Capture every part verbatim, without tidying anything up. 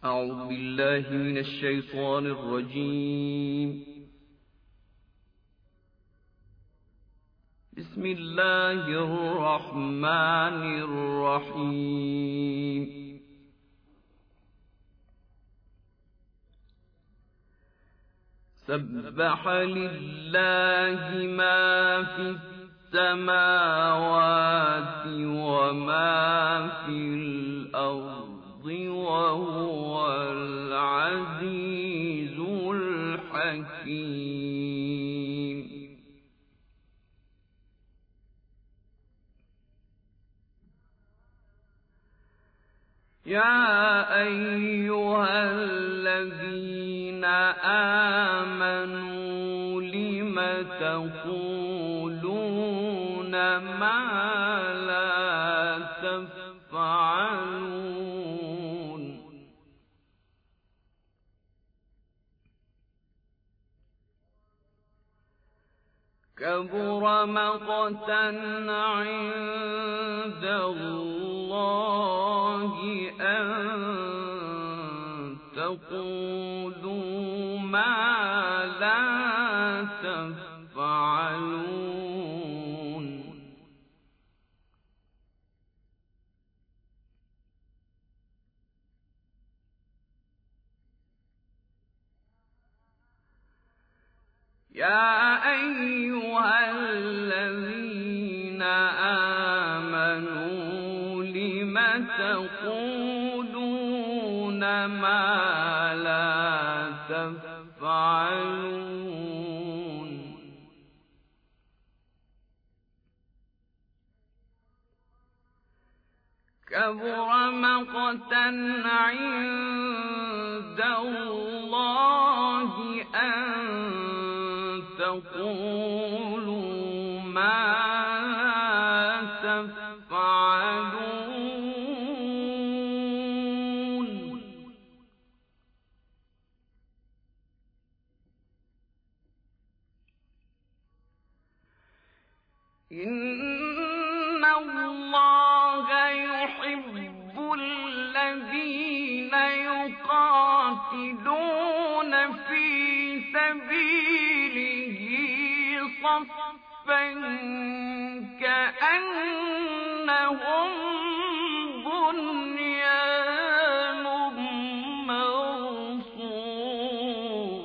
أعوذ بالله من الشيطان الرجيم. بسم الله الرحمن الرحيم. سبح لله ما في السماوات وما في الأرض وهو العزيز الحكيم. يا أيها الذين آمنوا لم تقولون ما لا تفعلون. كبر مقتا عند الله أن تقولوا ما لا تفعلون. يا أيها الذين آمنوا لم تقولون ما لا تفعلون. كبر مقتا عند الله أن تقولوا ما لا تفعلون. إن الله يحب الذين يقاتلون في سبيله صفا كأنهم بنيان مرصوص.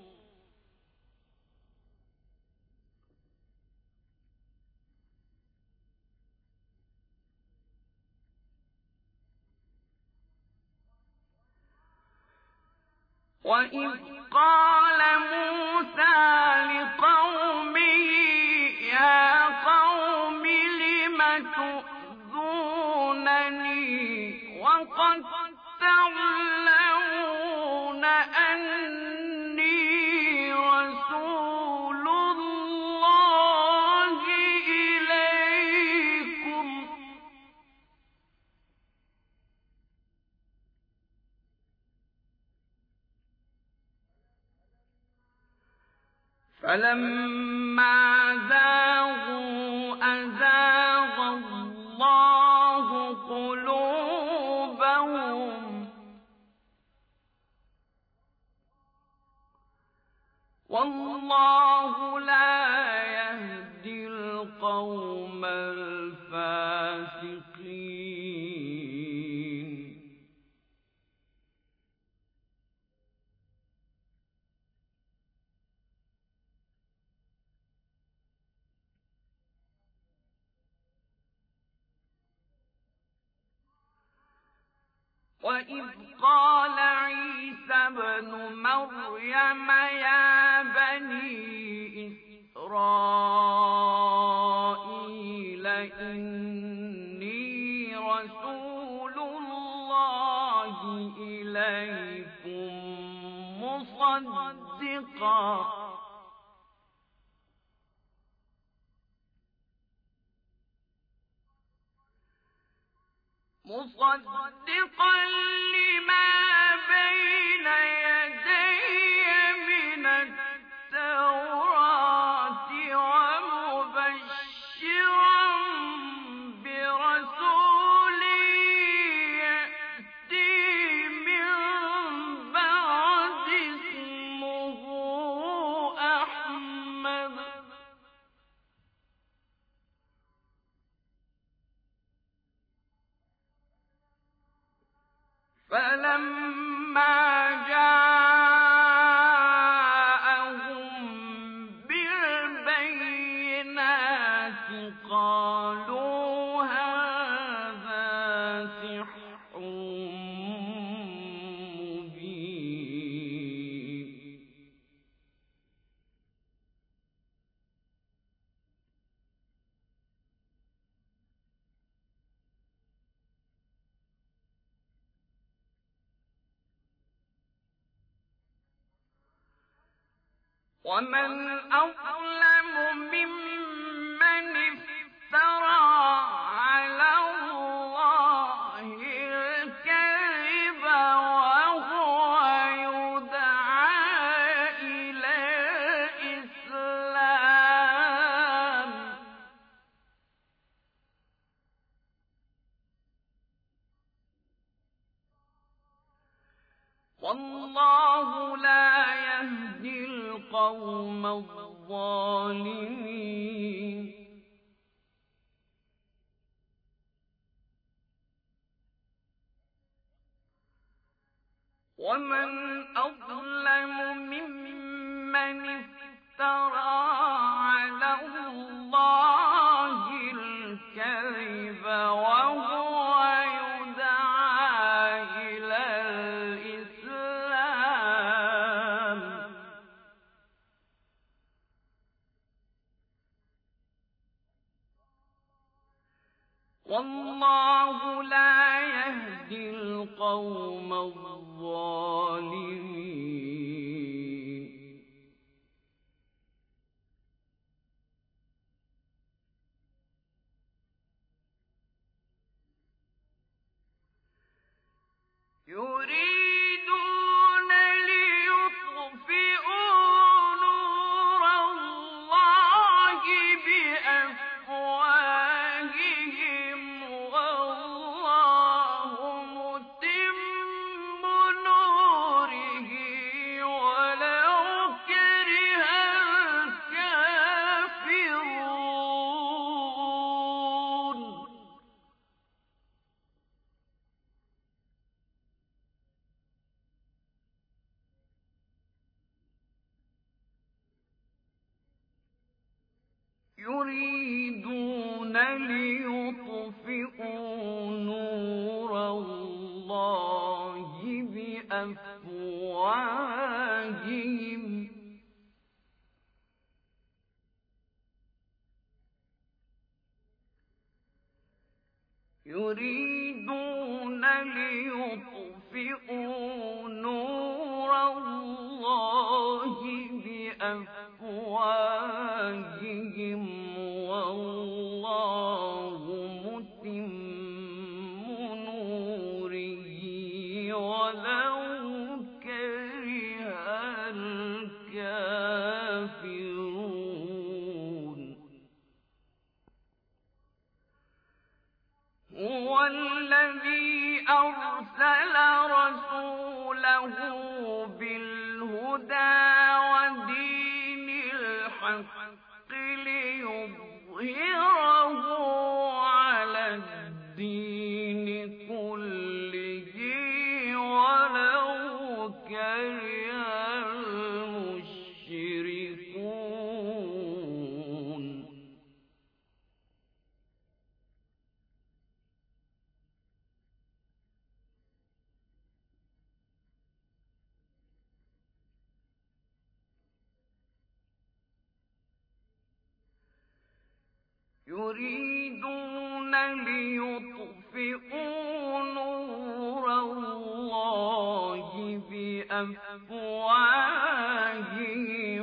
وإذ قال موسى لقومه يا قوم لم تؤذونني وقد تعلمون أني رسول الله إليكم فلما زاغوا أزاغ الله قلوبهم والله لا يهدي القوم الفاسقين. وإذ قال عيسى ابن مريم يا بني إسرائيل إني رسول الله إليكم مصدقا مصدقا لما بين يدي من التوراة ومبشرا برسول يأتي من فلما جاءهم بالبينات قالوا هذا سحر مبين. ومن أظلم ممن افترى على الله الكذب وهو يدعى إلى الإسلام. والله لا يهدي القوم الظالمين. ومن أظلم ممن افترى على الله الكذب وهو يدعى إلى الإسلام. والله لا يهدي القوم الظالمين. يريدون ليطفئوا نور الله بأفواههم والله متم نوره ولو كره الكافرون. يريدون ليطفئوا نور الله بأفواههم يريدون ليطفئوا نور الله بأفواههم والله متم نوره ولو كره الكافرون. هو الذي أرسل رسوله بالهدى ودين الحق ليظهره على الدين كله ولو كره المشركون. يريدون ليطفئوا نور الله بأفواههم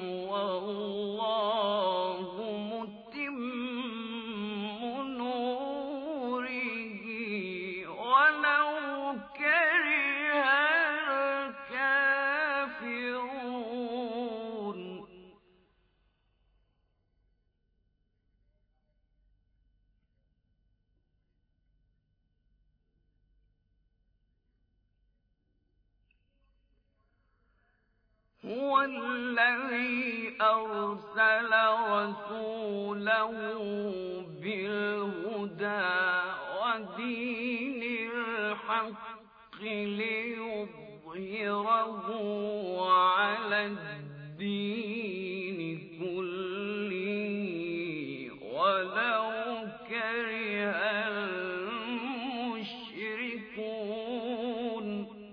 والله متم نوره ولو كره الكافرون. هو الذي أرسل رسوله بالهدى ودين الحق ليظهره على الدين كله ولو كره المشركون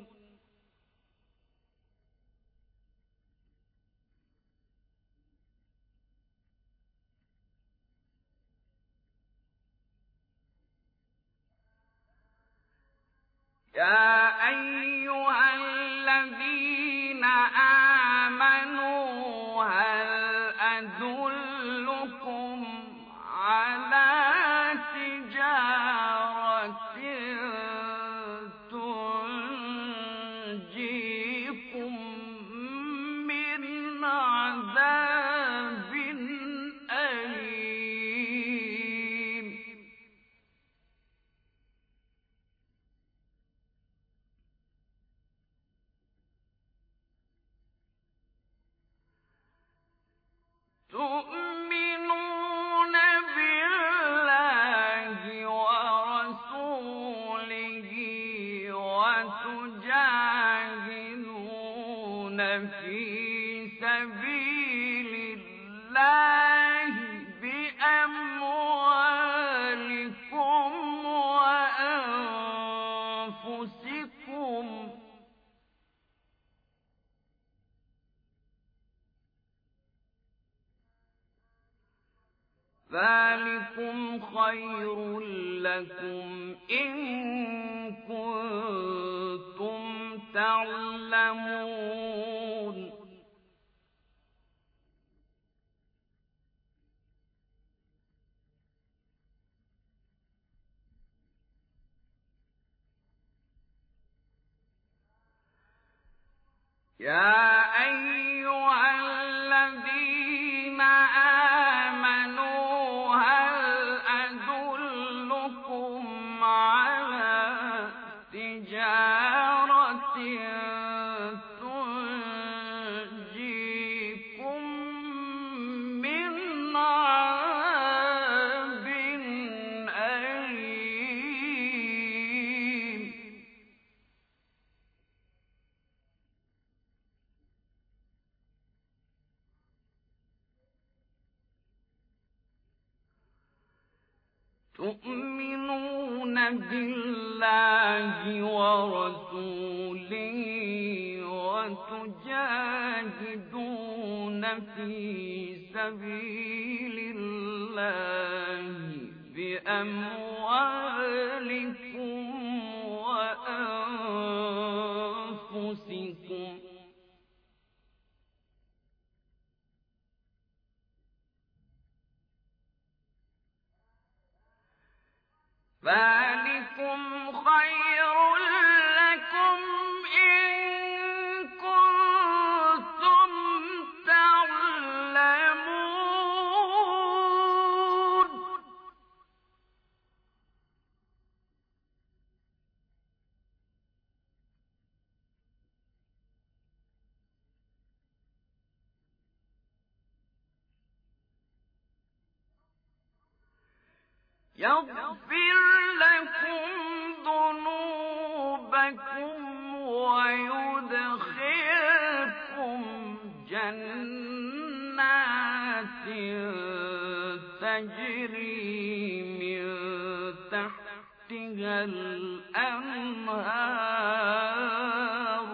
يا أيها الذين آمنوا هل أدلكم على تجارة تنجيكم من عذاب أليم تؤمنون بالله ورسوله وتجاهدون في سبيل الله بأموالكم وأنفسكم ذلكم خير لكم إن كنتم تعلمون يا أيها الذين آمنوا هل أدلكم على تجارة تنجيكم من عذاب أليم تؤمنون بالله ورسوله وتجاهدون في سبيل الله بأموالكم وأنفسكم ذلكم خير لكم إن كنتم تعلمون يغفر لكم ذنوبكم ويدخلكم جنات تجري من تحتها الأنهار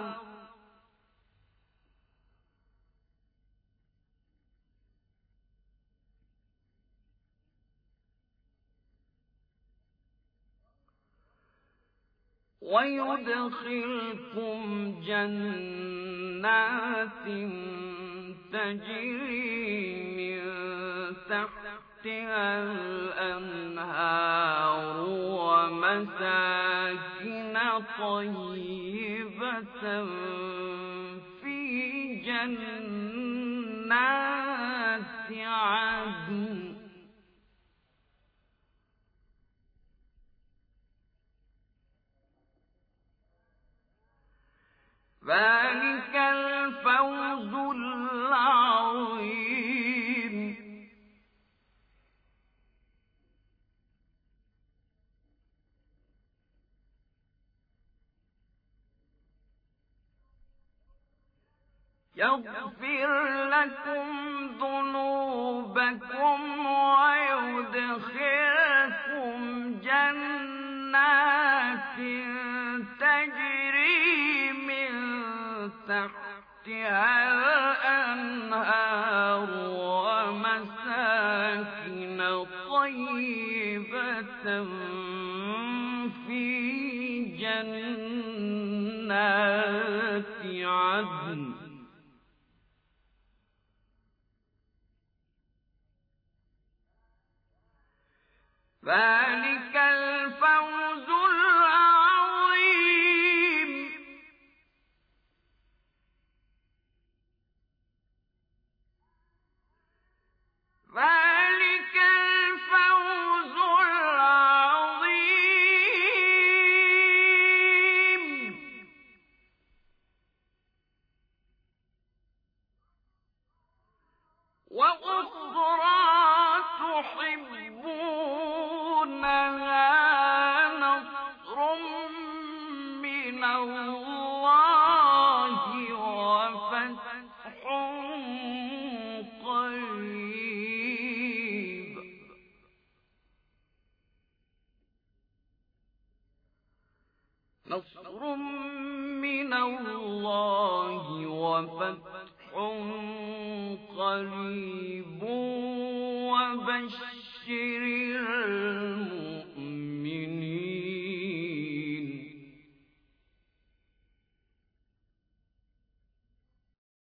ويدخلكم جنات تجري من تحتها الأنهار ومساكن طيبة في جنات عدن ذلك الفوز العظيم يغفر لكم ذنوبكم ويدخلكم جنات تجري من تحتها الأنهار ومساكن طيبة في جنات عدن ذلك الفوز العظيم ذلك الفوز العظيم وأخرى تحبونها نصر من الله وفتح قريب نصر من الله وفتح قريب وبشر